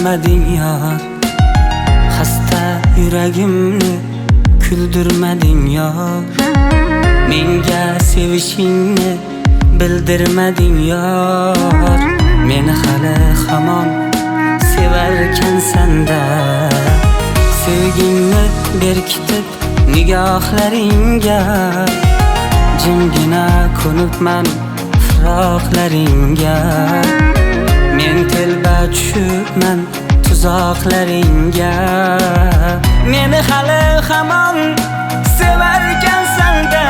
kuldirmading yor, xasta yuragimni kuldirmading yor. Menga sevishingni bildirmading yor. Meni hali hamon sevarkansan-da. Sevgingni berkitib nigohlaringga, jimgina ko'nibman firoqlaringga. Men telba tushibman tuzoqlaringga. Meni hali hamon sevarkansan-da.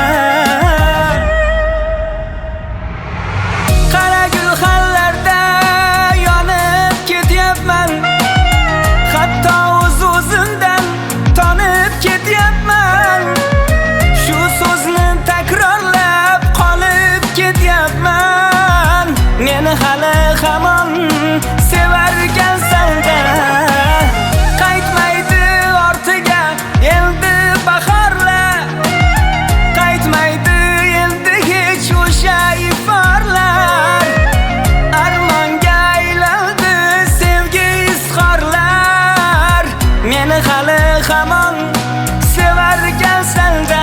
Qara gulxanlarda yonib ketyapman, hatto o'z-o'zimdan tonib ketyapman. Shu so'zni takrorlab qolib ketyapman. Meni hali hamon sevarkansan-da. Qaytmaydi ortiga endi bahorlar, qaytmaydi endi hech o'sha iforlar. Armonga aylandi sevgi izhorlar. Meni hali hamon sevarkansan-da.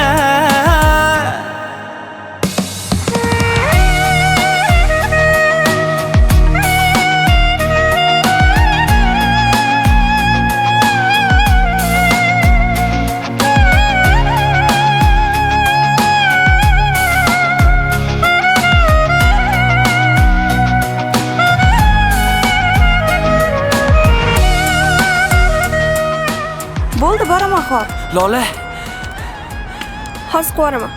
Bo'ldi, boraman hop. Lola, Hozir qo'raman.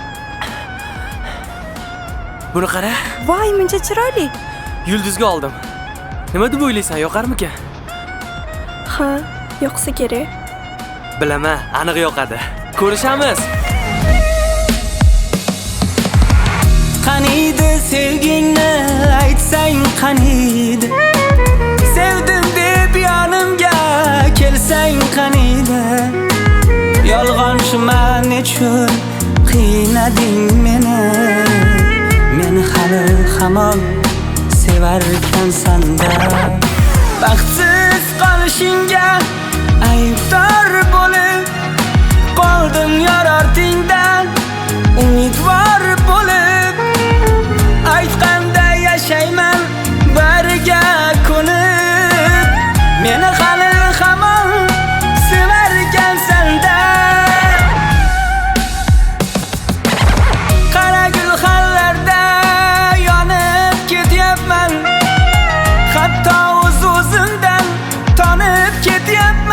buni qara. Voy, muncha chiroyli. Yulduzga oldim. Nima deb o'ylaysan, yoqarmikan? Ha, yoqsa kerak. Bilaman, aniq yoqadi. Ko'rishamiz. Qaniydi sevgingni aytsang qaniydi, sevdim deb yonimga kelsang qaniydi. Yolg'onchiman nechun qiynading meni. Meni hali hamon sevarkansan-da. Baxtsiz qolishingga aybdor bo'lib qoldim yor ortingdan umidvor bo'lib. Aytganda yashayman bariga ko'nib. Meni hali hamon sevarkansan-da. Qara gulxanlarda yonib ketyapman, hatto o'z-o'zimdan tonib ketyapman.